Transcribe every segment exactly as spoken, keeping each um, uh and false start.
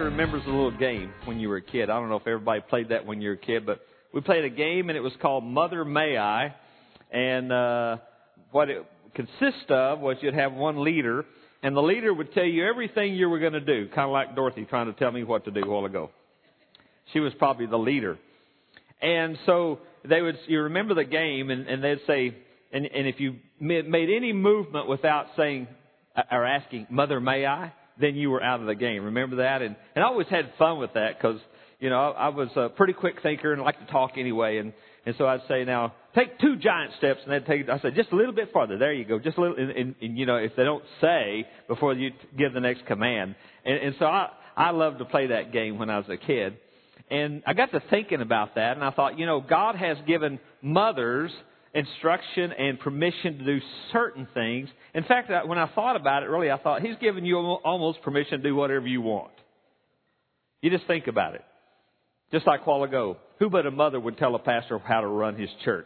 remembers a little game when you were a kid. I don't know if everybody played that when you were a kid, but we played a game, and it was called Mother May I. And uh, what it consists of was you'd have one leader, and the leader would tell you everything you were going to do, kind of like Dorothy trying to tell me what to do a while ago. She was probably the leader. And so they would, you remember the game, and, and they'd say, and, and if you made any movement without saying or asking, Mother, may I? Then you were out of the game. Remember that? And, and I always had fun with that because, you know, I, I was a pretty quick thinker and liked to talk anyway. And, and so I'd say, now, take two giant steps. And they'd take, I said, just a little bit farther. There you go. Just a little. And, and, and you know, if they don't say before you give the next command. And, and so I, I loved to play that game when I was a kid. And I got to thinking about that. And I thought, you know, God has given mothers instruction and permission to do certain things. In fact, when I thought about it, really, I thought He's given you almost permission to do whatever you want. You just think about it. Just like a while ago, who but a mother would tell a pastor how to run his church?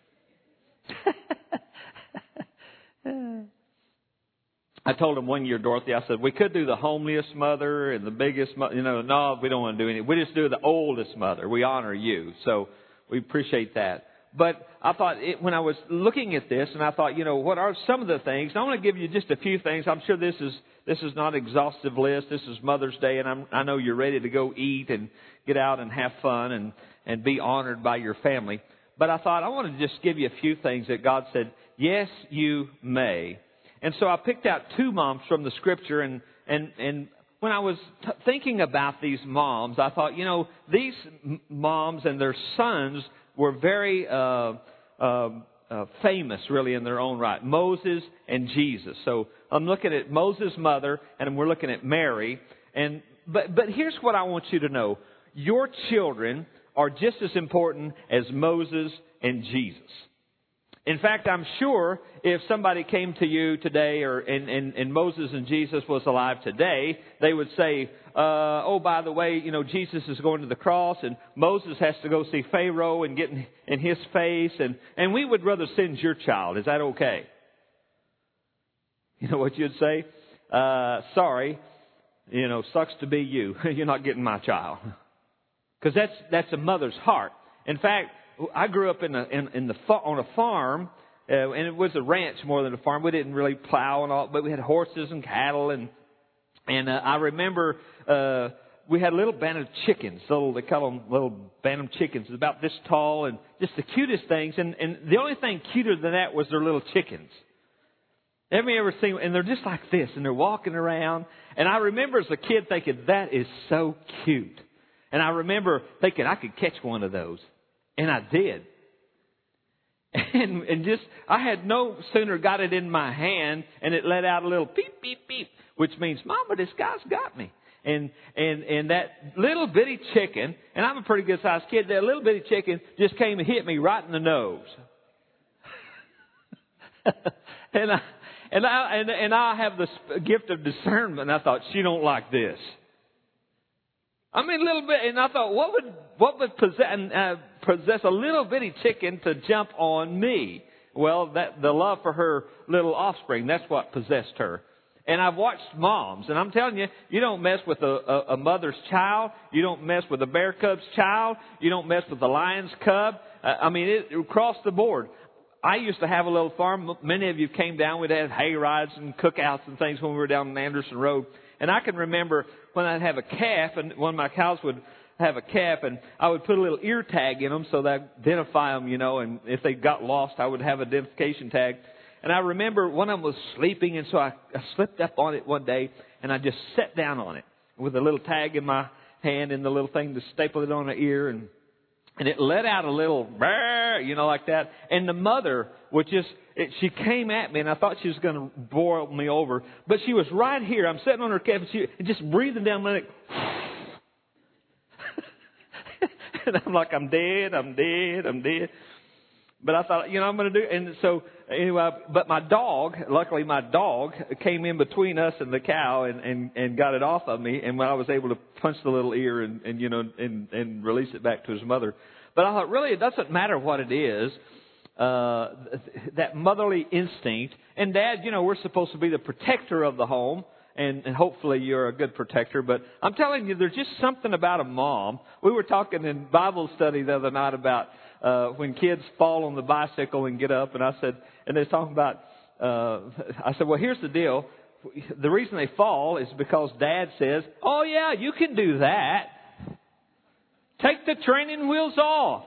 I told him one year, Dorothy, I said, we could do the homeliest mother and the biggest mother. You know, no, we don't want to do anything. We just do the oldest mother. We honor you. So we appreciate that. But I thought it, when I was looking at this, and I thought, you know, what are some of the things? And I want to give you just a few things. I'm sure this is this is not an exhaustive list. This is Mother's Day, and I'm, I know you're ready to go eat and get out and have fun and, and be honored by your family. But I thought I want to just give you a few things that God said, yes, you may. And so I picked out two moms from the Scripture, and and, and when I was t- thinking about these moms, I thought, you know, these m- moms and their sons were very uh, uh, uh, famous, really, in their own right. Moses and Jesus. So I'm looking at Moses' mother, and we're looking at Mary. And but but here's what I want you to know: your children are just as important as Moses and Jesus. In fact, I'm sure if somebody came to you today, or and, and, and Moses and Jesus was alive today, they would say, uh, oh, by the way, you know, Jesus is going to the cross, and Moses has to go see Pharaoh and get in, in his face, and, and we would rather send your child. Is that okay? You know what you'd say? Uh, sorry, you know, sucks to be you. You're not getting my child. Because that's, that's a mother's heart. In fact, I grew up in a, in, in the on a farm, uh, and it was a ranch more than a farm. We didn't really plow and all, but we had horses and cattle, and and uh, I remember uh, we had a little band of chickens. Little they call them little band of chickens, about this tall, and just the cutest things. And and the only thing cuter than that was their little chickens. Have you ever seen? And they're just like this, and they're walking around. And I remember as a kid thinking, that is so cute. And I remember thinking I could catch one of those. And I did. And, and just, I had no sooner got it in my hand, and it let out a little beep, beep, beep, which means, Mama, this guy's got me. And, and, and that little bitty chicken, and I'm a pretty good sized kid, that little bitty chicken just came and hit me right in the nose. and I, and I, and, and I have the gift of discernment, and I thought, she don't like this. I mean, a little bit, and I thought, what would what would possess, uh, possess a little bitty chicken to jump on me? Well, that the love for her little offspring, that's what possessed her. And I've watched moms, and I'm telling you, you don't mess with a, a, a mother's child. You don't mess with a bear cub's child. You don't mess with a lion's cub. Uh, I mean, it, across the board. I used to have a little farm. Many of you came down. We'd have hay rides and cookouts and things when we were down on Anderson Road. And I can remember when I'd have a calf, and one of my cows would have a calf, and I would put a little ear tag in them so that I'd identify them, you know, and if they got lost, I would have an identification tag. And I remember one of them was sleeping, and so I, I slipped up on it one day, and I just sat down on it with a little tag in my hand and the little thing to staple it on the ear, and and it let out a little, brrr, you know, like that. And the mother would just, it, she came at me, and I thought she was going to boil me over. But she was right here. I'm sitting on her calf, and she and just breathing down my neck. And I'm like, I'm dead, I'm dead, I'm dead. But I thought, you know, I'm going to do it. And so, anyway, but my dog, luckily my dog came in between us and the cow and, and, and got it off of me. And when I was able to punch the little ear and, and you know, and, and release it back to his mother. But I thought, really, it doesn't matter what it is, uh, that motherly instinct. And Dad, you know, we're supposed to be the protector of the home. and, and hopefully you're a good protector. But I'm telling you, there's just something about a mom. We were talking in Bible study the other night about uh, when kids fall on the bicycle and get up, and I said, and they're talking about, uh, I said, well, here's the deal. The reason they fall is because Dad says, oh yeah, you can do that. Take the training wheels off.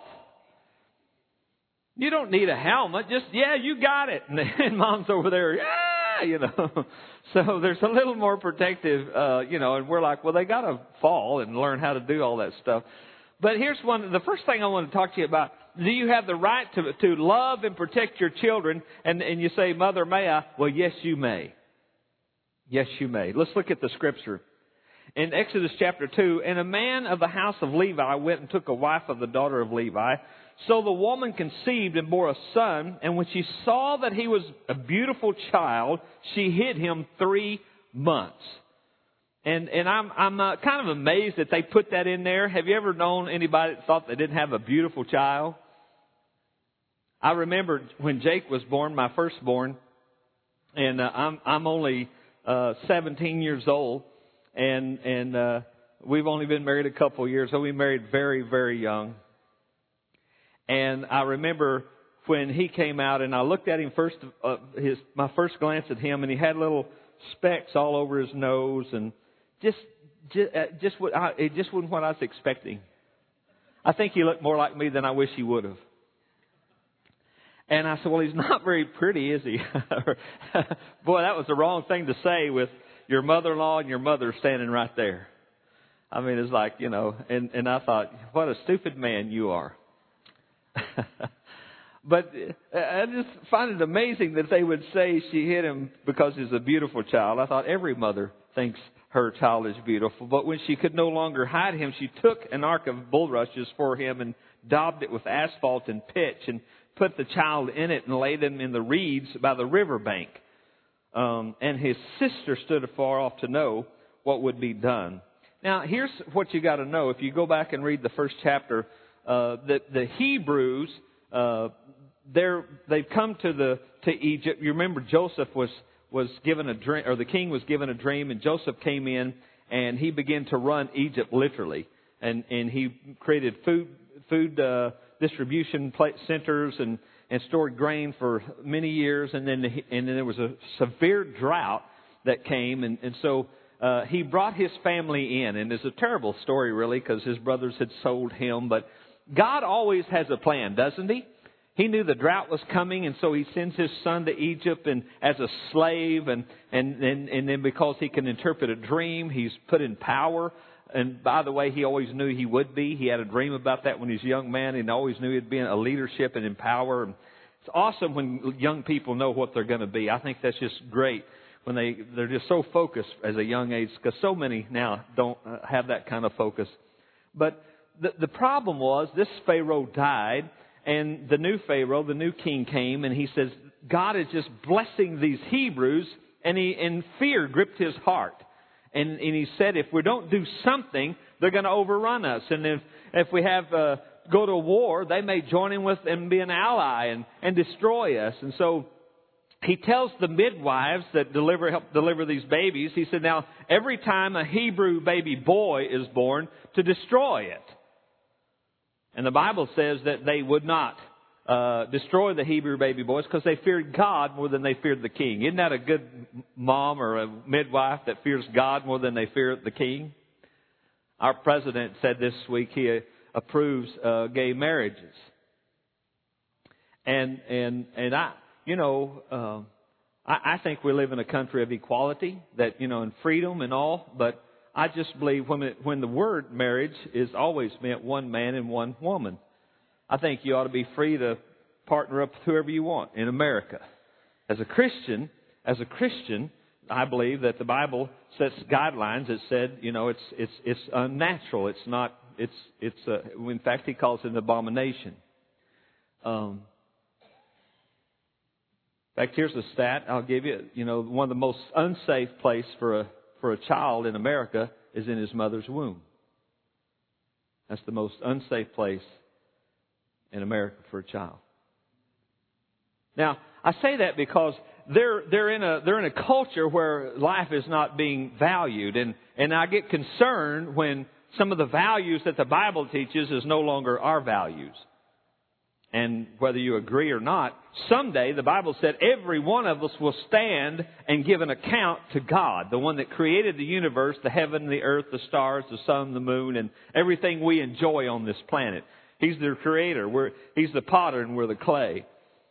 You don't need a helmet. Just, yeah, you got it. And, and Mom's over there, yeah, you know. So there's a little more protective, uh, you know, and we're like, well, they got to fall and learn how to do all that stuff. But here's one, the first thing I want to talk to you about. Do you have the right to, to love and protect your children? And, and you say, Mother, may I? Well, yes, you may. Yes, you may. Let's look at the scripture. In Exodus chapter two, and a man of the house of Levi went and took a wife of the daughter of Levi. So the woman conceived and bore a son, and when she saw that he was a beautiful child, she hid him three months. And and I'm I'm uh, kind of amazed that they put that in there. Have you ever known anybody that thought they didn't have a beautiful child? I remember when Jake was born, my firstborn, and uh, I'm I'm only uh, seventeen years old. And and uh, we've only been married a couple of years, so we married very, very young. And I remember when he came out, and I looked at him first, uh, his my first glance at him, and he had little specks all over his nose, and just just uh, just what I, it just wasn't what I was expecting. I think he looked more like me than I wish he would have. And I said, well, he's not very pretty, is he? Boy, that was the wrong thing to say with your mother-in-law and your mother standing right there. I mean, it's like, you know, and, and I thought, what a stupid man you are. But I just find it amazing that they would say she hid him because he's a beautiful child. I thought every mother thinks her child is beautiful. But when she could no longer hide him, she took an ark of bulrushes for him and daubed it with asphalt and pitch and put the child in it and laid him in the reeds by the river bank. Um, and his sister stood afar off to know what would be done. Now, here's what you got to know. If you go back and read the first chapter, uh, the, the Hebrews, uh, they're, they've come to the to Egypt. You remember Joseph was was given a dream, or the king was given a dream, and Joseph came in and he began to run Egypt literally, and and he created food food uh, distribution centers and. and stored grain for many years, and then and then there was a severe drought that came, and, and so uh, he brought his family in, and it's a terrible story, really, because his brothers had sold him, but God always has a plan, doesn't he? He knew the drought was coming, and so he sends his son to Egypt and as a slave, and, and, and, and then because he can interpret a dream, he's put in power. And by the way, he always knew he would be. He had a dream about that when he was a young man, and always knew he'd be in a leadership and in power. And it's awesome when young people know what they're going to be. I think that's just great when they, they're just so focused as a young age, because so many now don't have that kind of focus. But the, the problem was this Pharaoh died, and the new Pharaoh, the new king came, and he says, God is just blessing these Hebrews, and, he, and fear gripped his heart. And, and he said, if we don't do something, they're going to overrun us. And if, if we have uh, go to war, they may join in with and be an ally and, and destroy us. And so he tells the midwives that deliver help deliver these babies, he said, now, every time a Hebrew baby boy is born, to destroy it. And the Bible says that they would not uh, destroy the Hebrew baby boys because they feared God more than they feared the king. Isn't that a good mom or a midwife that fears God more than they fear the king? Our president said this week he approves uh, gay marriages. And and and I, you know, uh, I, I think we live in a country of equality, that, you know, and freedom and all. But I just believe when it, when the word marriage is always meant one man and one woman, I think you ought to be free to partner up with whoever you want in America. As a Christian, as a Christian, I believe that the Bible sets guidelines. It said, you know, it's it's it's unnatural. It's not. It's it's. Uh, in fact, he calls it an abomination. Um, in fact, here's a stat I'll give you. You know, one of the most unsafe place for a for a child in America is in his mother's womb. That's the most unsafe place in America for a child. Now, I say that because they're they're in a they're in a culture where life is not being valued, and and I get concerned when some of the values that the Bible teaches is no longer our values. And whether you agree or not, someday the Bible said every one of us will stand and give an account to God, the one that created the universe, the heaven, the earth, the stars, the sun, the moon, and everything we enjoy on this planet. He's the creator. We're, he's the potter and we're the clay.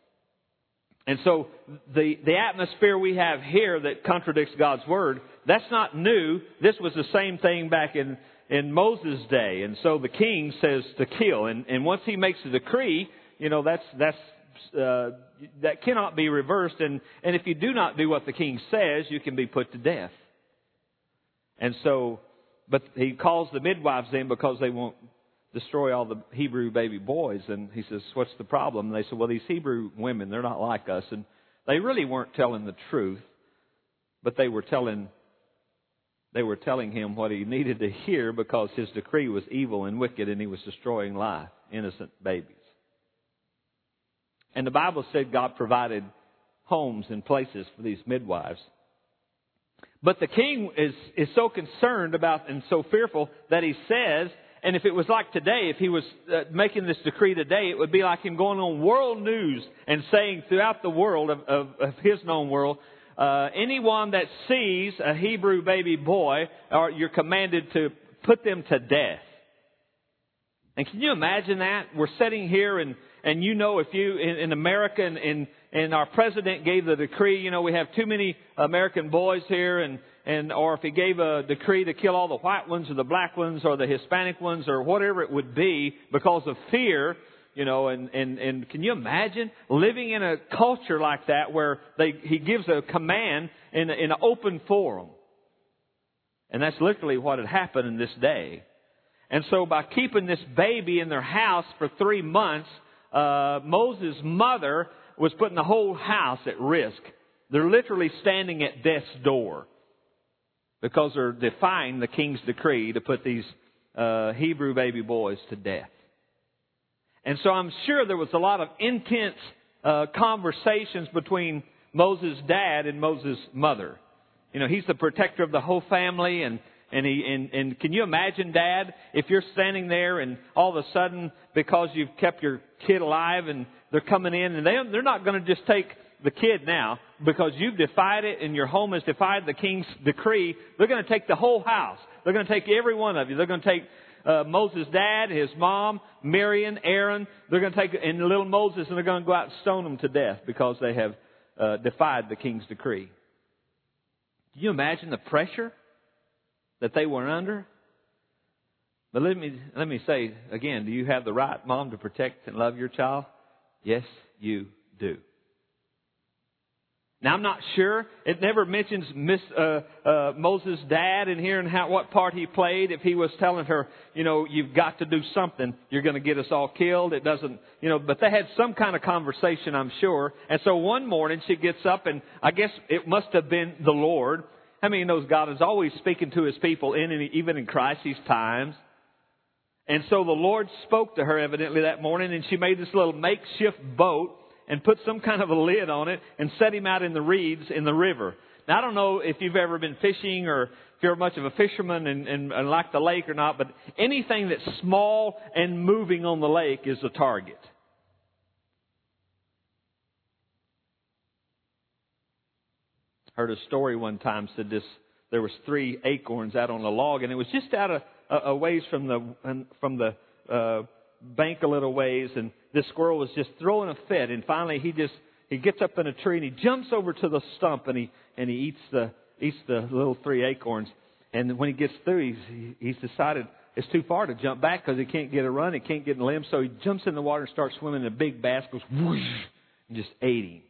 And so the, the atmosphere we have here that contradicts God's Word, that's not new. This was the same thing back in, in Moses' day. And so the king says to kill. And, and once he makes a decree, you know, that's, that's, uh, that cannot be reversed. And, and if you do not do what the king says, you can be put to death. And so, but he calls the midwives in because they won't destroy all the Hebrew baby boys. And he says, what's the problem? And they said, well, these Hebrew women, they're not like us. And they really weren't telling the truth, but they were telling, they were telling him what he needed to hear because his decree was evil and wicked and he was destroying life, innocent babies. And the Bible said God provided homes and places for these midwives. But the king is, is so concerned about and so fearful that he says, and if it was like today, if he was uh, making this decree today, it would be like him going on world news and saying throughout the world of, of, of his known world, uh, anyone that sees a Hebrew baby boy, or you're commanded to put them to death. And can you imagine that? We're sitting here and, and you know, if you, in, in America, and, and, and our president gave the decree, you know, we have too many American boys here, and, and, or if he gave a decree to kill all the white ones or the black ones or the Hispanic ones or whatever it would be because of fear, you know, and, and, and can you imagine living in a culture like that where they, he gives a command in, in an open forum? And that's literally what had happened in this day. And so by keeping this baby in their house for three months, uh, Moses' mother was putting the whole house at risk. They're literally standing at death's door because they're defying the king's decree to put these uh, Hebrew baby boys to death. And so I'm sure there was a lot of intense uh, conversations between Moses' dad and Moses' mother. You know, he's the protector of the whole family, and And, he, and, and can you imagine, Dad, if you're standing there and all of a sudden, because you've kept your kid alive and they're coming in, and they, they're not going to just take the kid now because you've defied it and your home has defied the king's decree. They're going to take the whole house. They're going to take every one of you. They're going to take uh, Moses' dad, his mom, Miriam, Aaron. They're going to take and little Moses, and they're going to go out and stone them to death because they have uh, defied the king's decree. Can you imagine the pressure that they were under? But let me let me say again, do you have the right, Mom, to protect and love your child? Yes, you do. Now, I'm not sure. It never mentions Miss uh, uh, Moses' dad in here and how what part he played. If he was telling her, you know, you've got to do something, you're going to get us all killed. It doesn't, you know, but they had some kind of conversation, I'm sure. And so one morning she gets up, and I guess it must have been the Lord. How many knows God is always speaking to His people, in and even in crisis times? And so the Lord spoke to her evidently that morning, and she made this little makeshift boat and put some kind of a lid on it and set him out in the reeds in the river. Now, I don't know if you've ever been fishing or if you're much of a fisherman and, and, and like the lake or not, but anything that's small and moving on the lake is a target. Heard a story one time, said this, there was three acorns out on a log, and it was just out a, a ways from the from the uh, bank a little ways, and this squirrel was just throwing a fit, and finally he just he gets up in a tree and he jumps over to the stump and he and he eats the eats the little three acorns, and when he gets through, he's he's decided it's too far to jump back because he can't get a run, he can't get a limb, so he jumps in the water and starts swimming, and a big bass goes whoosh and just ate him.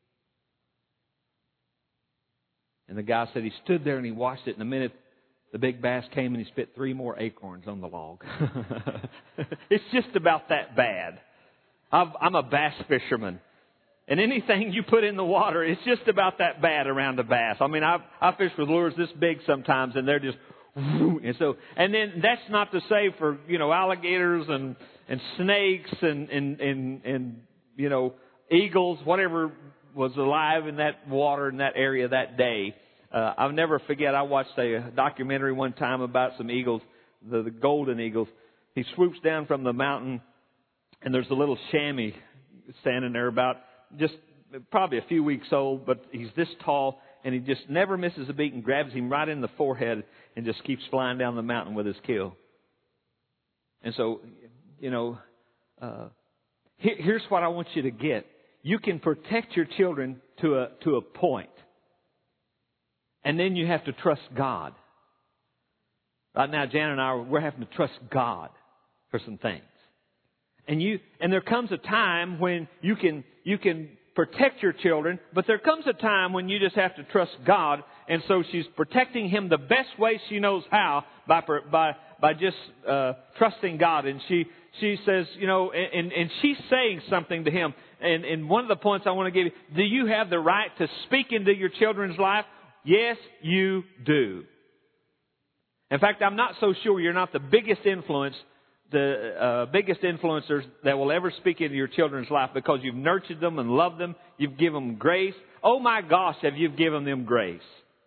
And the guy said he stood there and he watched it. In a minute, the big bass came and he spit three more acorns on the log. It's just about that bad. I've, I'm a bass fisherman. And anything you put in the water, it's just about that bad around a bass. I mean, I I fish with lures this big sometimes, and they're just... And so, and then that's not to say for, you know, alligators and, and snakes and, and, and, and, you know, eagles, whatever... was alive in that water in that area that day. Uh, I'll never forget, I watched a documentary one time about some eagles, the, the golden eagles. He swoops down from the mountain, and there's a little chamois standing there about just probably a few weeks old, but he's this tall, and he just never misses a beat and grabs him right in the forehead and just keeps flying down the mountain with his kill. And so, you know, uh, here, here's what I want you to get. You can protect your children to a to a point. And then you have to trust God. Right now, Jan and I, we're having to trust God for some things. And you, and there comes a time when you can, you can protect your children, but there comes a time when you just have to trust God. And so she's protecting him the best way she knows how by, by, by just, uh, trusting God. And she, she says, you know, and, and she's saying something to him. And, and one of the points I want to give you, do you have the right to speak into your children's life? Yes, you do. In fact, I'm not so sure you're not the biggest influence, the uh, biggest influencers that will ever speak into your children's life, because you've nurtured them and loved them. You've given them grace. Oh my gosh, have you given them grace?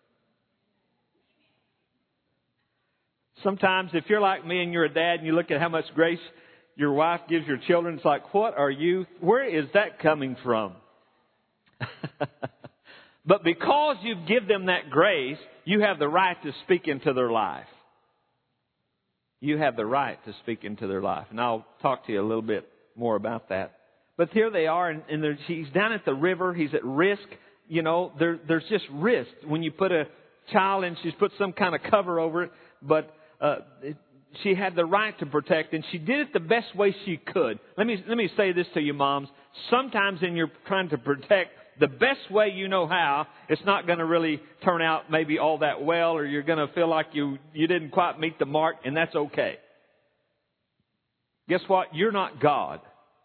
Sometimes if you're like me and you're a dad and you look at how much grace your wife gives your children, it's like, what are you, where is that coming from? But because you give them that grace, you have the right to speak into their life. You have the right to speak into their life. And I'll talk to you a little bit more about that. But here they are, and, and he's down at the river. He's at risk. You know, there, there's just risk when you put a child in. She's put some kind of cover over it. But uh, it, she had the right to protect, and she did it the best way she could. Let me let me say this to you, moms. Sometimes in your trying to protect, the best way you know how, it's not going to really turn out maybe all that well, or you're going to feel like you, you didn't quite meet the mark, and that's okay. Guess what? You're not God.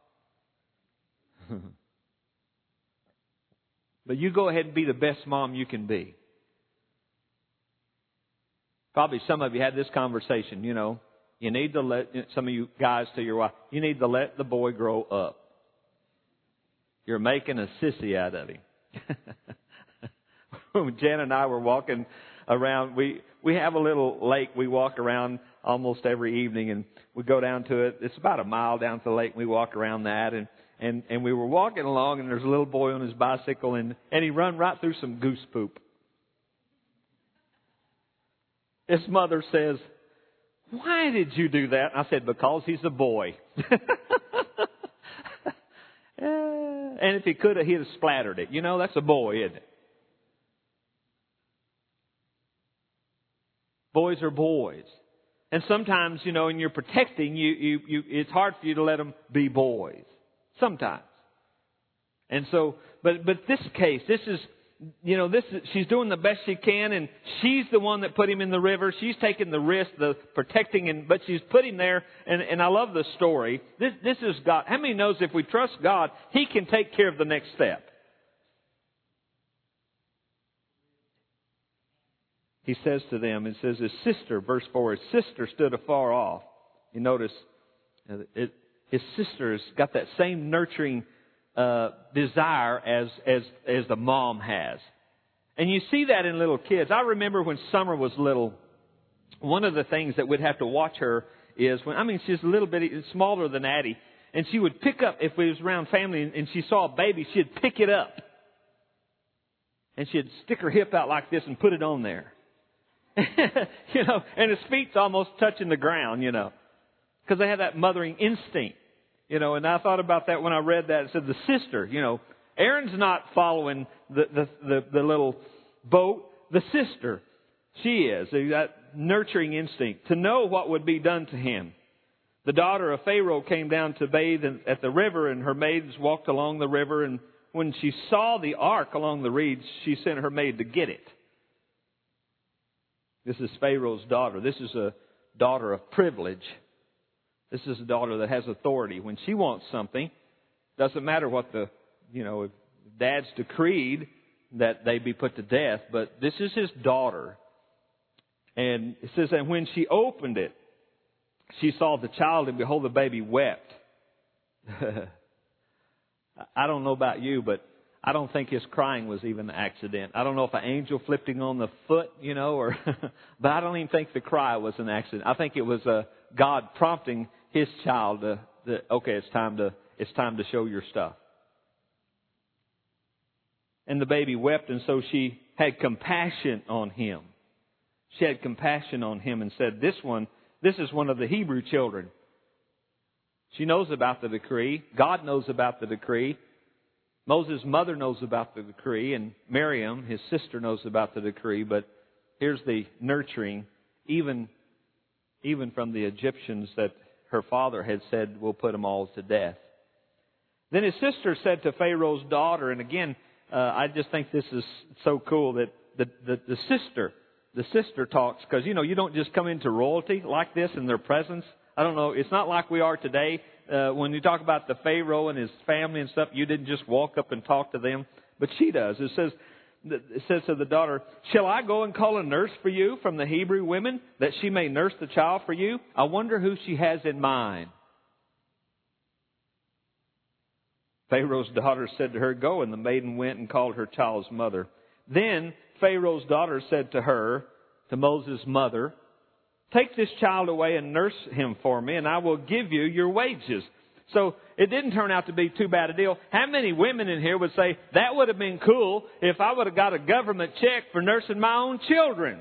But you go ahead and be the best mom you can be. Probably some of you had this conversation, you know. You need to let, some of you guys to your wife, you need to let the boy grow up. You're making a sissy out of him. When Jan and I were walking around, we, we have a little lake we walk around almost every evening, and we go down to it. It's about a mile down to the lake, and we walk around that, and, and, and we were walking along, and there's a little boy on his bicycle, and, and he run right through some goose poop. His mother says, "Why did you do that?" And I said, "Because he's a boy." And if he could have, he'd have splattered it. You know, that's a boy, isn't it? Boys are boys. And sometimes, you know, when you're protecting, you, you, you, it's hard for you to let them be boys. Sometimes. And so, but, but this case, this is, you know, this is, she's doing the best she can, and she's the one that put him in the river. She's taking the risk, the protecting, and but she's put him there. And, and I love the story. This, this is God. How many knows if we trust God, He can take care of the next step? He says to them, it says his sister, verse four, his sister stood afar off. You notice, it, his sister's got that same nurturing Uh, desire as as as the mom has. And you see that in little kids. I remember when Summer was little, one of the things that we'd have to watch her is when, I mean, she's a little bit smaller than Addie, and she would pick up, if we was around family and, and she saw a baby, she'd pick it up. And she'd stick her hip out like this and put it on there. You know, and his feet's almost touching the ground, you know, because they have that mothering instinct. You know, and I thought about that when I read that. It said the sister, you know, Aaron's not following the, the, the, the little boat. The sister, she is. That nurturing instinct to know what would be done to him. The daughter of Pharaoh came down to bathe at the river, and her maids walked along the river. And when she saw the ark along the reeds, she sent her maid to get it. This is Pharaoh's daughter. This is a daughter of privilege. This is a daughter that has authority. When she wants something, doesn't matter what the, you know, if Dad's decreed that they be put to death, but this is his daughter. And it says, and when she opened it, she saw the child, and behold, the baby wept. I don't know about you, but I don't think his crying was even an accident. I don't know if an angel flipped him on the foot, you know, or but I don't even think the cry was an accident. I think it was uh, God prompting his child to, to, okay, it's time to it's time to show your stuff. And the baby wept, and so she had compassion on him. She had compassion on him and said, "This one, this is one of the Hebrew children." She knows about the decree. God knows about the decree. Moses' mother knows about the decree, and Miriam, his sister, knows about the decree. But here's the nurturing, even, even from the Egyptians that her father had said, "We'll put them all to death." Then his sister said to Pharaoh's daughter, and again, uh, I just think this is so cool that the, the, the sister, the sister talks, because, you know, you don't just come into royalty like this in their presence. I don't know. It's not like we are today. Uh, when you talk about the Pharaoh and his family and stuff, you didn't just walk up and talk to them. But she does. It says, it says to the daughter, "Shall I go and call a nurse for you from the Hebrew women, that she may nurse the child for you? I wonder who she has in mind." Pharaoh's daughter said to her, "Go." And the maiden went and called her child's mother. Then Pharaoh's daughter said to her, to Moses' mother, "Take this child away and nurse him for me, and I will give you your wages." So it didn't turn out to be too bad a deal. How many women in here would say, that would have been cool if I would have got a government check for nursing my own children?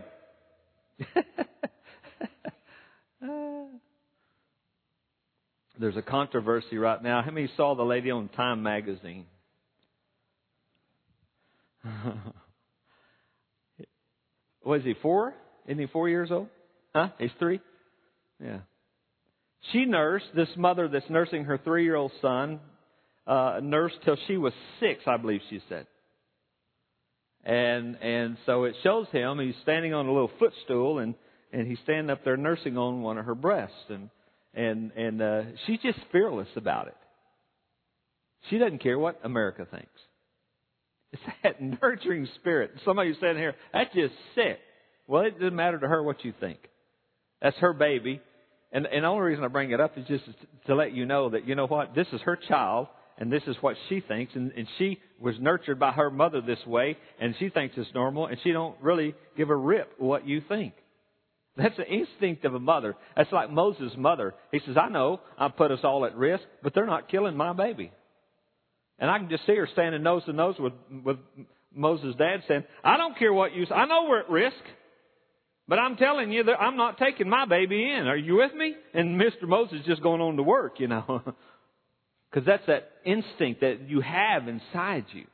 There's a controversy right now. How many saw the lady on Time magazine? Was he four? Isn't he four years old? Huh? He's three? Yeah. She nursed, this mother that's nursing her three-year-old son, uh, nursed till she was six, I believe she said. And and so it shows him, he's standing on a little footstool, and, and he's standing up there nursing on one of her breasts. And and and uh, she's just fearless about it. She doesn't care what America thinks. It's that nurturing spirit. Somebody saying here, that's just sick. Well, it doesn't matter to her what you think. That's her baby. And, and the only reason I bring it up is just to let you know that, you know what, this is her child, and this is what she thinks. And, and she was nurtured by her mother this way, and she thinks it's normal, and she don't really give a rip what you think. That's the instinct of a mother. That's like Moses' mother. He says, I know I put us all at risk, but they're not killing my baby. And I can just see her standing nose to nose with, with Moses' dad saying, I don't care what you say. I know we're at risk. But I'm telling you that I'm not taking my baby in. Are you with me? And Mister Moses just going on to work, you know. Because that's that instinct that you have inside you.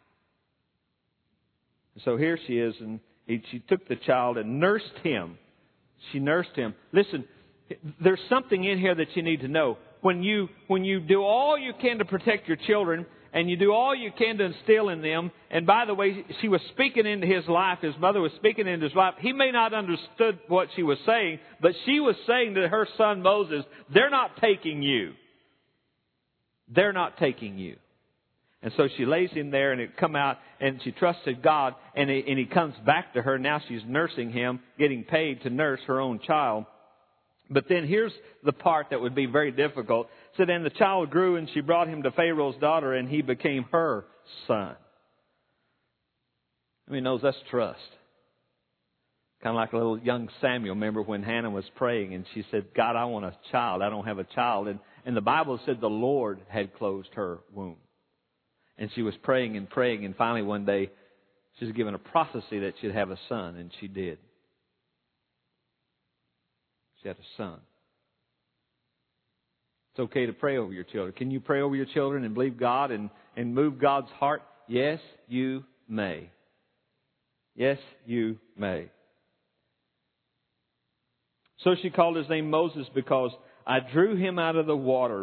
So here she is, and he, she took the child and nursed him. She nursed him. Listen, there's something in here that you need to know. When you when you do all you can to protect your children, and you do all you can to instill in them, and by the way, she was speaking into his life, his mother was speaking into his life. He may not have understood what she was saying, but she was saying to her son Moses, they're not taking you. They're not taking you. And so she lays him there, and it come out, and she trusted God, and he, and he comes back to her. Now she's nursing him, getting paid to nurse her own child. But then here's the part that would be very difficult. So then the child grew, and she brought him to Pharaoh's daughter, and he became her son. I mean, knows that's trust. Kind of like a little young Samuel. Remember when Hannah was praying, and she said, God, I want a child. I don't have a child. And, and the Bible said the Lord had closed her womb. And she was praying and praying, and finally one day she was given a prophecy that she'd have a son, and she did. She had a son. It's okay to pray over your children. Can you pray over your children and believe God and, and move God's heart? Yes, you may. Yes, you may. So she called his name Moses because I drew him out of the water.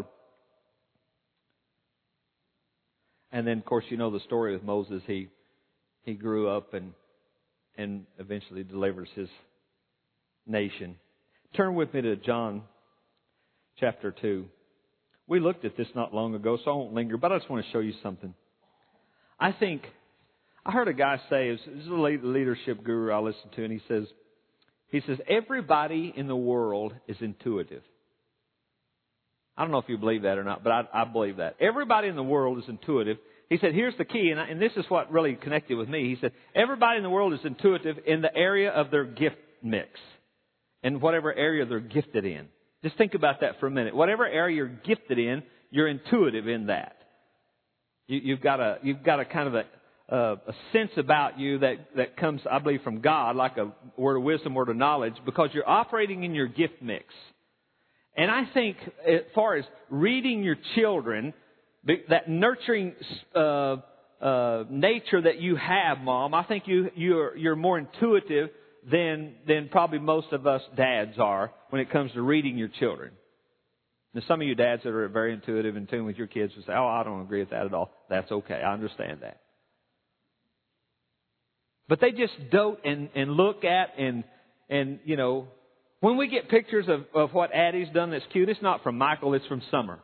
And then, of course, you know the story with Moses. He he grew up and and eventually delivers his nation. Turn with me to John chapter two. We looked at this not long ago, so I won't linger, but I just want to show you something. I think, I heard a guy say, this is a leadership guru I listen to, and he says, he says, everybody in the world is intuitive. I don't know if you believe that or not, but I, I believe that. Everybody in the world is intuitive. he said, here's the key, and, I, and this is what really connected with me. He said, everybody in the world is intuitive in the area of their gift mix, in whatever area they're gifted in. Just think about that for a minute. Whatever area you're gifted in, you're intuitive in that. You, you've got a you've got a kind of a, a, a sense about you that, that comes, I believe, from God, like a word of wisdom, word of knowledge, because you're operating in your gift mix. And I think, as far as reading your children, that nurturing uh, uh, nature that you have, Mom, I think you you're you're more intuitive than than probably most of us dads are when it comes to reading your children. Now, some of you dads that are very intuitive and in tune with your kids will say, oh, I don't agree with that at all. That's okay. I understand that. But they just dote and, and look at and, and, you know, when we get pictures of, of what Addie's done that's cute, it's not from Michael, it's from Summer.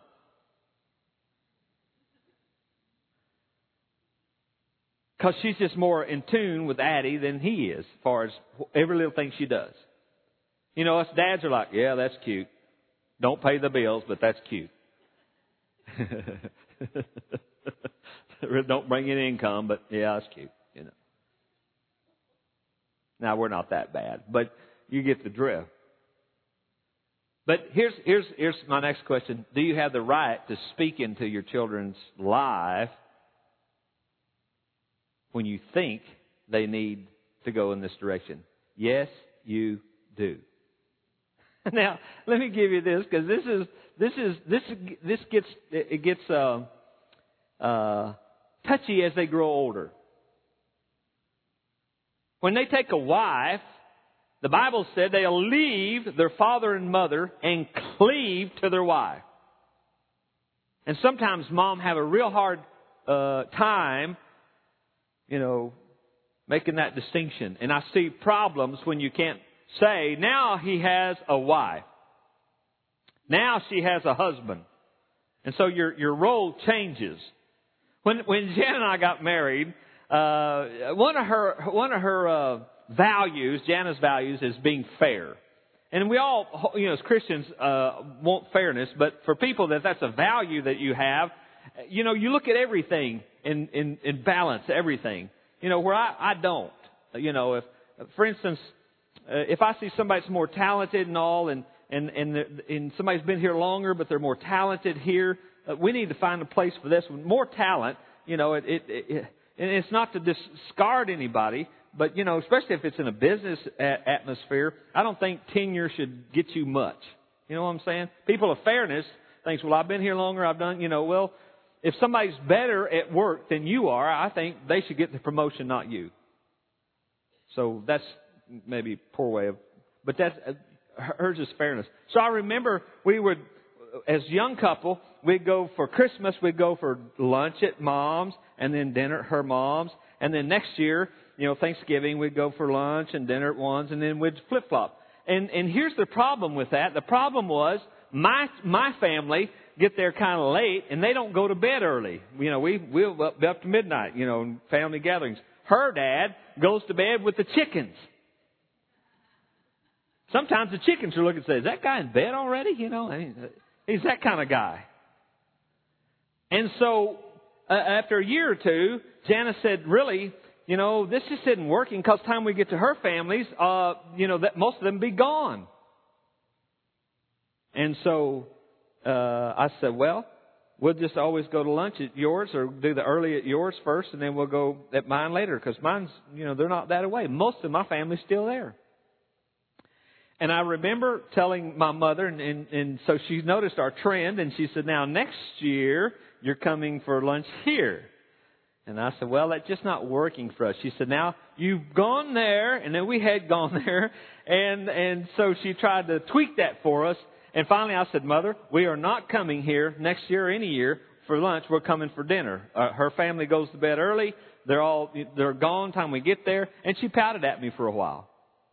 Because she's just more in tune with Addie than he is, as far as every little thing she does. You know, us dads are like, yeah, that's cute. Don't pay the bills, but that's cute. Don't bring in income, but yeah, that's cute. You know. Now, we're not that bad, but you get the drift. But here's here's here's my next question. Do you have the right to speak into your children's life when you think they need to go in this direction? Yes, you do. Now, let me give you this, because this is this is this this gets it gets uh, uh, touchy as they grow older. When they take a wife, the Bible said they'll leave their father and mother and cleave to their wife. And sometimes mom have a real hard uh, time, you know, making that distinction. And I see problems when you can't say, now he has a wife. Now she has a husband. And so your your role changes. When when Jan and I got married, uh, one of her one of her uh, values, Jana's values, is being fair. And we all, you know, as Christians, uh, want fairness. But for people that that's a value that you have, you know, you look at everything in in, in balance, everything. You know, where I, I don't. You know, if for instance. Uh, if I see somebody that's more talented and all, and and and, and somebody's been here longer, but they're more talented here, uh, we need to find a place for this one. More talent, you know, it, it, it and it's not to discard anybody, but you know, especially if it's in a business a- atmosphere, I don't think tenure should get you much. You know what I'm saying? People of fairness thinks, well, I've been here longer, I've done, you know, well, if somebody's better at work than you are, I think they should get the promotion, not you. So that's maybe a poor way of, but that's, hers is fairness. So I remember we would, as a young couple, we'd go for Christmas, we'd go for lunch at mom's, and then dinner at her mom's, and then next year, you know, Thanksgiving, we'd go for lunch and dinner at one's, and then we'd flip-flop. And and here's the problem with that. The problem was my my family get there kind of late, and they don't go to bed early. You know, we we'll be up to midnight, you know, family gatherings. Her dad goes to bed with the chickens. Sometimes the chickens are looking and say, is that guy in bed already? You know, I mean, he's that kind of guy. And so uh, after a year or two, Janice said, really, you know, this just isn't working, because time we get to her families, uh, you know, that most of them be gone. And so uh, I said, well, we'll just always go to lunch at yours, or do the early at yours first, and then we'll go at mine later, because mine's, you know, they're not that away. Most of my family's still there. And I remember telling my mother, and, and, and so she noticed our trend, and she said, now next year you're coming for lunch here. And I said, well, that's just not working for us. She said, now you've gone there, and then we had gone there, and and so she tried to tweak that for us. And finally I said, Mother, we are not coming here next year or any year for lunch. We're coming for dinner. Uh, her family goes to bed early. They're all they're gone time we get there. And she pouted at me for a while.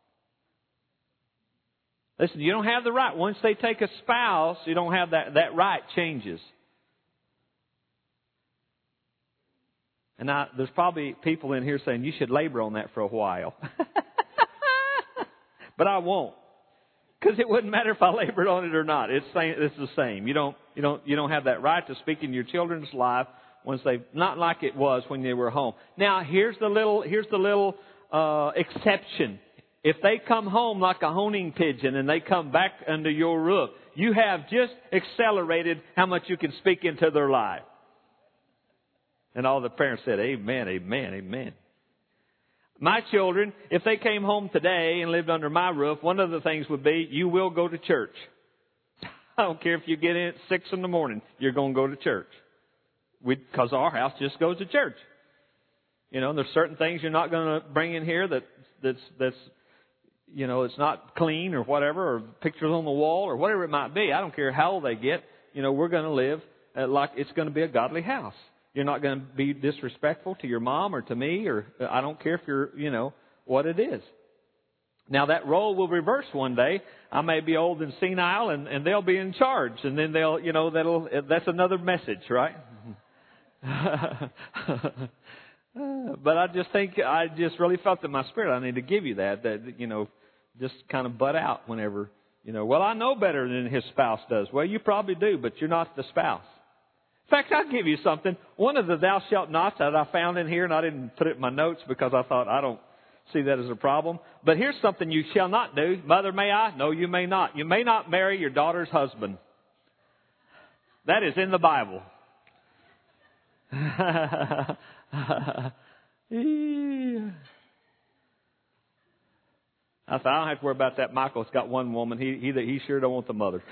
Listen, you don't have the right. Once they take a spouse, you don't have that. That right changes. And I, there's probably people in here saying you should labor on that for a while. But I won't. Because it wouldn't matter if I labored on it or not. It's same, it's the same. You don't, you don't, you don't have that right to speak in your children's life once they, not like it was when they were home. Now, here's the little, here's the little, uh, exception. If they come home like a honing pigeon and they come back under your roof, you have just accelerated how much you can speak into their life. And all the parents said, amen, amen, amen. My children, if they came home today and lived under my roof, one of the things would be, you will go to church. I don't care if you get in at six in the morning, you're going to go to church. Because our house just goes to church. You know, there's certain things you're not going to bring in here that that's that's you know, it's not clean or whatever, or pictures on the wall or whatever it might be. I don't care how old they get. You know, we're going to live uh, like it's going to be a godly house. You're not going to be disrespectful to your mom or to me, or uh, I don't care if you're, you know, what it is. Now that role will reverse one day. I may be old and senile, and, and they'll be in charge, and then they'll, you know, that'll that's another message, right? But I just think I just really felt in my spirit I need to give you that that you know, just kind of butt out whenever, you know, well, I know better than his spouse does. Well, you probably do, but you're not the spouse. In fact, I'll give you something. One of the thou shalt nots that I found in here, and I didn't put it in my notes because I thought I don't see that as a problem. But here's something you shall not do. Mother, may I? No, you may not. You may not marry your daughter's husband. That is in the Bible. I thought, I don't have to worry about that. Michael's got one woman. He he, he sure don't want the mother.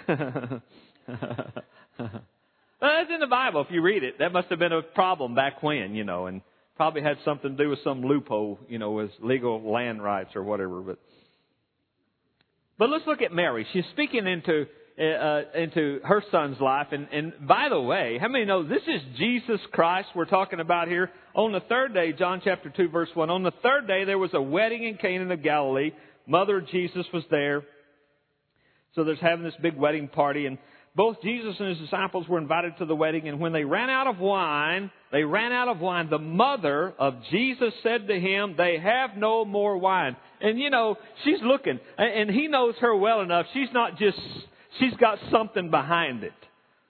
Well, that's in the Bible. If you read it, that must have been a problem back when, you know, and probably had something to do with some loophole, you know, with legal land rights or whatever. But but let's look at Mary. She's speaking into uh, into her son's life. And, and by the way, how many know this is Jesus Christ we're talking about here? On the third day, John chapter two, verse one, on the third day there was a wedding in Cana of Galilee. Mother of Jesus was there. So there's having this big wedding party, and both Jesus and his disciples were invited to the wedding, and when they ran out of wine, they ran out of wine. The mother of Jesus said to him, they have no more wine. And, you know, she's looking, and he knows her well enough. She's not just, she's got something behind it.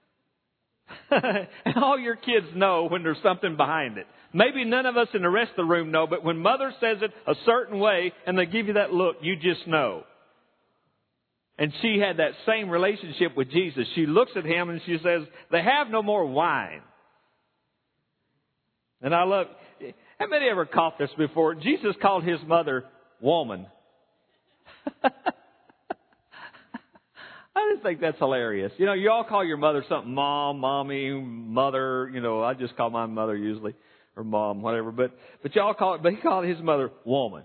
And all your kids know when there's something behind it. Maybe none of us in the rest of the room know, but when mother says it a certain way and they give you that look, you just know. And she had that same relationship with Jesus. She looks at him and she says, they have no more wine. And I love, how many ever caught this before? Jesus called his mother woman. I just think that's hilarious. You know, you all call your mother something, mom, mommy, mother. You know, I just call my mother usually, or mom, whatever. But but y'all call it, but he called his mother woman.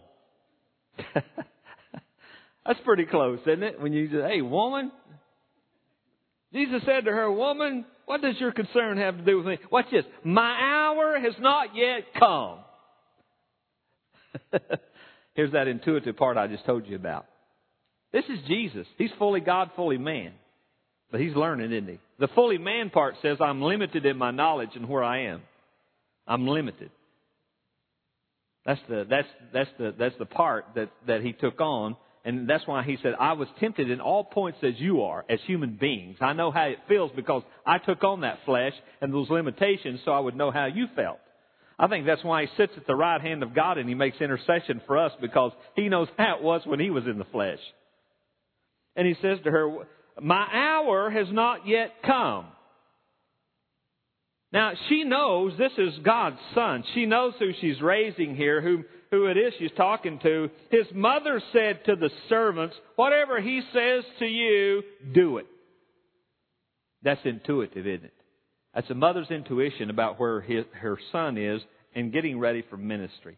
That's pretty close, isn't it? When you say, hey, woman. Jesus said to her, woman, what does your concern have to do with me? Watch this. My hour has not yet come. Here's that intuitive part I just told you about. This is Jesus. He's fully God, fully man. But he's learning, isn't he? The fully man part says, I'm limited in my knowledge and where I am. I'm limited. That's the that's that's the that's the part that, that he took on. And that's why he said, I was tempted in all points as you are, as human beings. I know how it feels because I took on that flesh and those limitations so I would know how you felt. I think that's why he sits at the right hand of God and he makes intercession for us, because he knows how it was when he was in the flesh. And he says to her, my hour has not yet come. Now, she knows this is God's son. She knows who she's raising here, who, who it is she's talking to. His mother said to the servants, whatever he says to you, do it. That's intuitive, isn't it? That's a mother's intuition about where his, her son is and getting ready for ministry.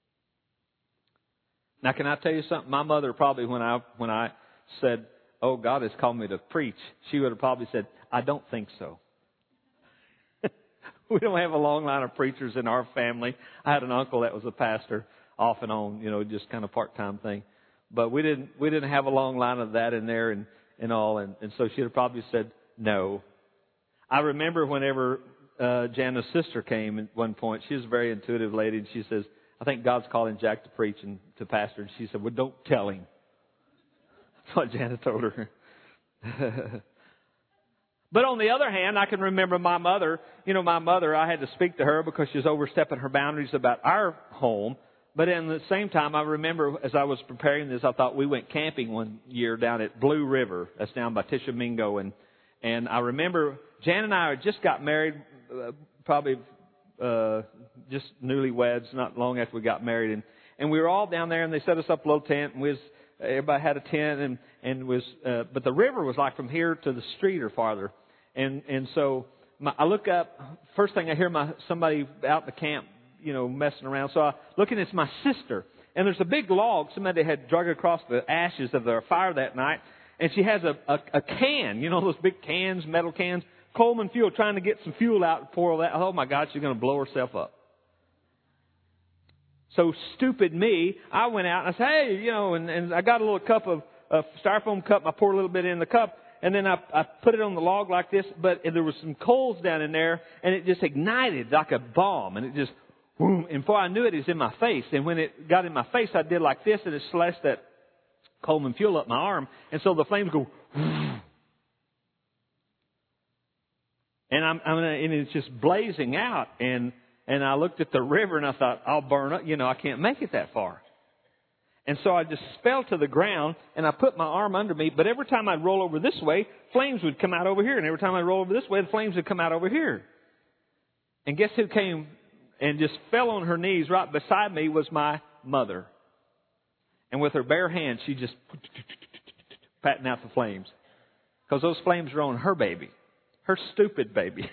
Now, can I tell you something? My mother probably, when I when I said, oh, God has called me to preach, she would have probably said, I don't think so. We don't have a long line of preachers in our family. I had an uncle that was a pastor off and on, you know, just kind of part-time thing. But we didn't we didn't have a long line of that in there and, and all. And, and so she'd have probably said no. I remember whenever uh, Jana's sister came at one point, she was a very intuitive lady, and she says, I think God's calling Jack to preach and to pastor. And she said, well, don't tell him. That's what Jana told her. But on the other hand, I can remember my mother. You know, my mother, I had to speak to her because she was overstepping her boundaries about our home. But at the same time, I remember as I was preparing this, I thought we went camping one year down at Blue River. That's down by Tishomingo. And, and I remember Jan and I had just got married, uh, probably uh, just newlyweds, not long after we got married. And, and we were all down there, and they set us up a little tent, and we was, everybody had a tent, and, and was, uh, but the river was like from here to the street or farther. And, and so my, I look up, first thing I hear my, somebody out in the camp, you know, messing around. So I look, and it's my sister. And there's a big log somebody had drug across the ashes of their fire that night. And she has a, a, a can, you know, those big cans, metal cans, Coleman fuel, trying to get some fuel out and pour all that. Oh, my God, she's going to blow herself up. So stupid me, I went out and I said, hey, you know, and, and I got a little cup of a styrofoam cup. And I poured a little bit in the cup. And then I, I put it on the log like this. But there was some coals down in there. And it just ignited like a bomb. And it just, boom. And before I knew it, it was in my face. And when it got in my face, I did like this. And it slashed that Coleman fuel up my arm. And so the flames go, and I'm, I'm and it's just blazing out. And and I looked at the river and I thought, I'll burn up. You know, I can't make it that far. And so I just fell to the ground and I put my arm under me. But every time I'd roll over this way, flames would come out over here. And every time I'd roll over this way, the flames would come out over here. And guess who came and just fell on her knees right beside me was my mother. And with her bare hands, she just patting out the flames. Because those flames were on her baby. Her stupid baby.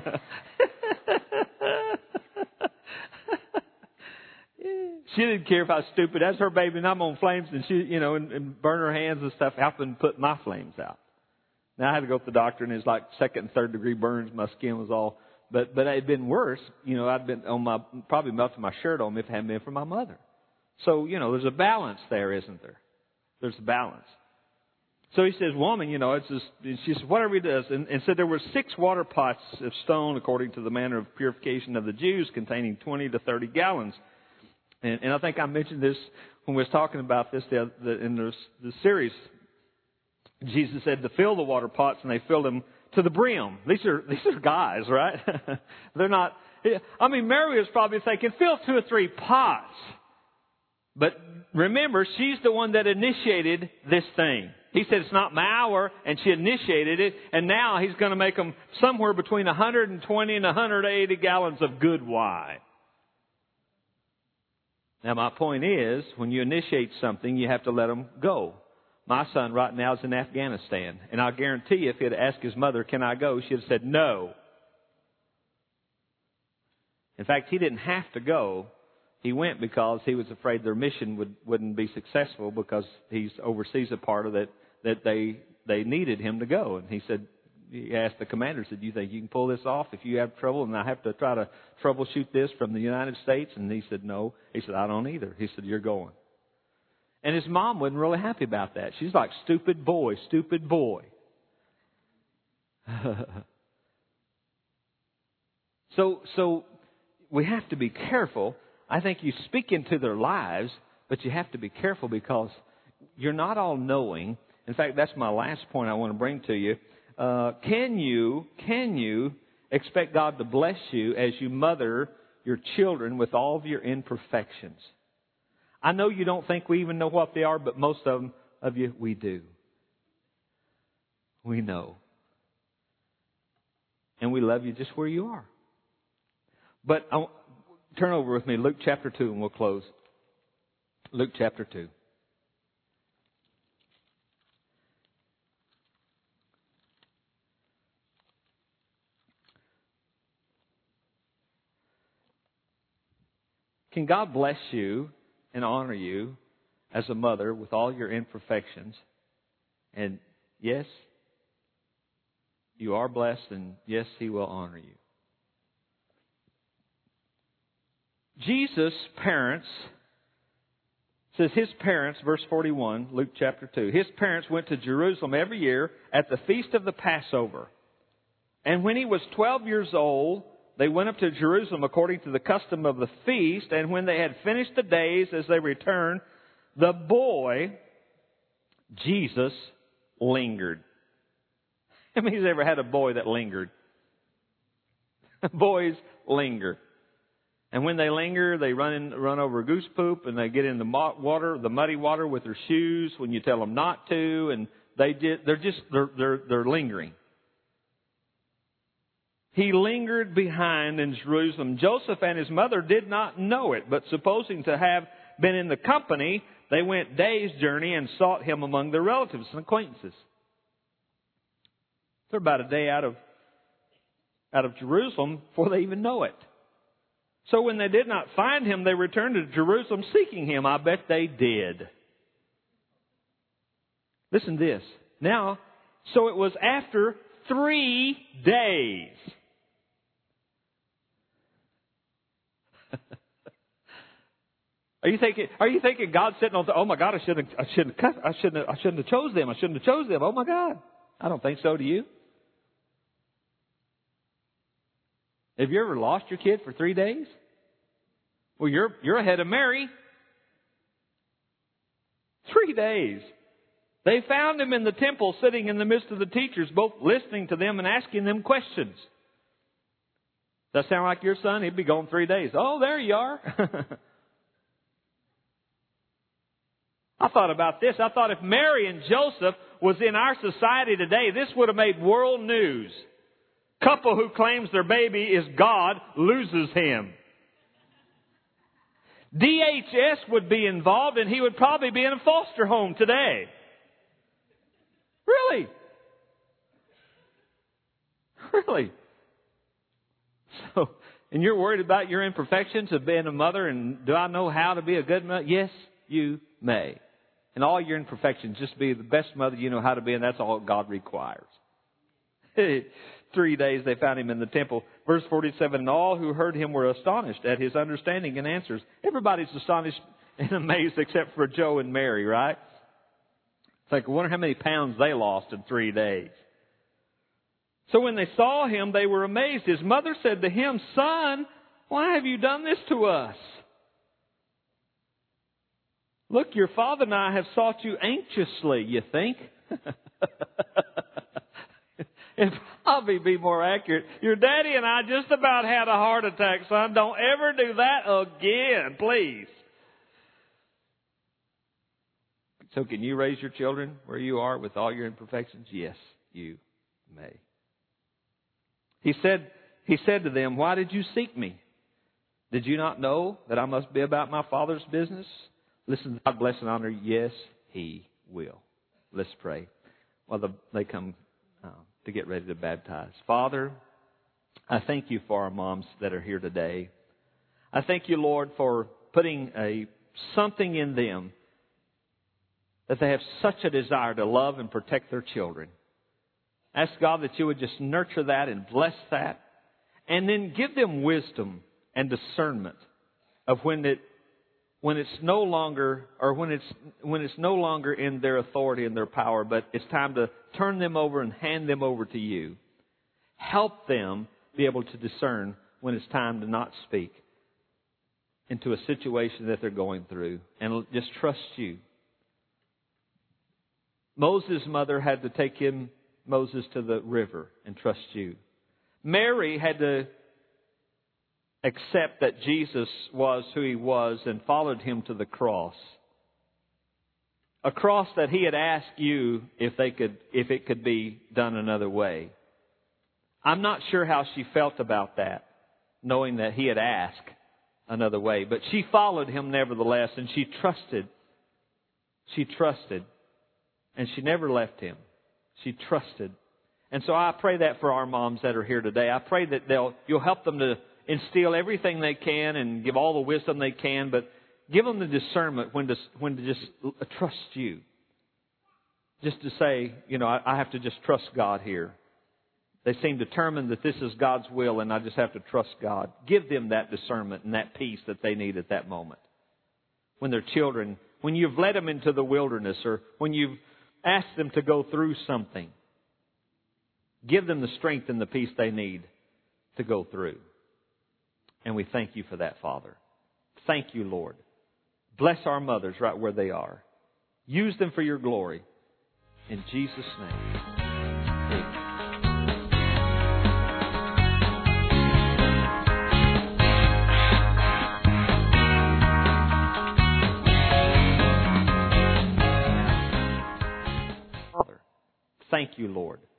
She didn't care if I was stupid. That's her baby, and I'm on flames, and she, you know, and, and burn her hands and stuff, helping put my flames out. Now I had to go to the doctor, and it's like second and third degree burns. My skin was all, but but it had been worse. You know, I'd been on my probably melted my shirt on me if it hadn't been for my mother. So you know, there's a balance there, isn't there? There's a balance. So he says, woman, you know, it's just, she says, whatever he does. And, and said there were six water pots of stone according to the manner of purification of the Jews, containing twenty to thirty gallons. And, and I think I mentioned this when we was talking about this the, the, in the, the series. Jesus said to fill the water pots, and they filled them to the brim. These are these are guys, right? They're not. I mean, Mary was probably thinking, fill two or three pots. But remember, she's the one that initiated this thing. He said it's not my hour, and she initiated it, and now he's going to make them somewhere between one hundred twenty and one hundred eighty gallons of good wine. Now, my point is, when you initiate something, you have to let them go. My son right now is in Afghanistan, and I guarantee you, if he had asked his mother, can I go, she'd have said no. In fact, he didn't have to go. He went because he was afraid their mission would, wouldn't be successful because he's oversees a part of it that they they needed him to go. And he said, he asked the commander, said, do you think you can pull this off if you have trouble and I have to try to troubleshoot this from the United States? And he said, no. He said, I don't either. He said, you're going. And his mom wasn't really happy about that. She's like, stupid boy, stupid boy. so so we have to be careful. I think you speak into their lives, but you have to be careful because you're not all knowing. In fact, that's my last point I want to bring to you. Uh, can you, can you expect God to bless you as you mother your children with all of your imperfections? I know you don't think we even know what they are, but most of them, of you, we do. We know. And we love you just where you are. But I, turn over with me, Luke chapter two, and we'll close. Luke chapter two. Can God bless you and honor you as a mother with all your imperfections? And yes, you are blessed, and yes, He will honor you. Jesus' parents, says his parents, verse forty-one, Luke chapter two, his parents went to Jerusalem every year at the feast of the Passover. And when he was twelve years old, they went up to Jerusalem according to the custom of the feast, and when they had finished the days as they returned, the boy, Jesus, lingered. How many's ever had a boy that lingered? Boys linger. And when they linger, they run in, run over goose poop, and they get in the water, the muddy water with their shoes when you tell them not to, and they did, they're just, they're, they're, they're lingering. He lingered behind in Jerusalem. Joseph and his mother did not know it, but supposing to have been in the company, they went days' journey and sought him among their relatives and acquaintances. They're about a day out of, out of Jerusalem before they even know it. So when they did not find him, they returned to Jerusalem seeking him. I bet they did. Listen to this. Now, so it was after three days. Are you thinking? Are you thinking God's sitting on? The, oh my God! I shouldn't. I shouldn't. I shouldn't. Have, I shouldn't have chose them. I shouldn't have chose them. Oh my God! I don't think so. Do you? Have you ever lost your kid for three days? Well, you're you're ahead of Mary. Three days. They found him in the temple, sitting in the midst of the teachers, both listening to them and asking them questions. Does that sound like your son? He'd be gone three days. Oh, there you are. I thought about this. I thought if Mary and Joseph was in our society today, this would have made world news. Couple who claims their baby is God loses him. D H S would be involved, and he would probably be in a foster home today. Really? Really? So, and you're worried about your imperfections of being a mother, and do I know how to be a good mother? Yes, you may. And all your imperfections, just be the best mother you know how to be, and that's all God requires. Three days they found him in the temple. Verse forty-seven, and all who heard him were astonished at his understanding and answers. Everybody's astonished and amazed except for Joe and Mary, right? It's like, I wonder how many pounds they lost in three days. So when they saw him, they were amazed. His mother said to him, Son, why have you done this to us? Look, your father and I have sought you anxiously, you think? It'd probably be more accurate. Your daddy and I just about had a heart attack, son. Don't ever do that again, please. So can you raise your children where you are with all your imperfections? Yes, you may. He said, he said to them, why did you seek me? Did you not know that I must be about my Father's business? Listen, God bless and honor. Yes, He will. Let's pray. While the, they come uh, to get ready to baptize. Father, I thank you for our moms that are here today. I thank you, Lord, for putting a something in them that they have such a desire to love and protect their children. Ask God that you would just nurture that and bless that, and then give them wisdom and discernment of when it when it's no longer or when it's when it's no longer in their authority and their power, but it's time to turn them over and hand them over to you. Help them be able to discern when it's time to not speak into a situation that they're going through, and just trust you. Moses' mother had to take him, Moses, to the river and trust you. Mary had to accept that Jesus was who he was and followed him to the cross. A cross that he had asked you if they could, if it could be done another way. I'm not sure how she felt about that, knowing that he had asked another way. But she followed him nevertheless, and she trusted. She trusted. And she never left him. She trusted. And so I pray that for our moms that are here today. I pray that they'll you'll help them to instill everything they can and give all the wisdom they can, but give them the discernment when to when to just trust you. Just to say, you know, I, I have to just trust God here. They seem determined that this is God's will, and I just have to trust God. Give them that discernment and that peace that they need at that moment. When they're children, when you've led them into the wilderness, or when you've asked them to go through something, give them the strength and the peace they need to go through. And we thank you for that, Father. Thank you, Lord. Bless our mothers right where they are. Use them for your glory. In Jesus' name. Amen. Thank you, Lord.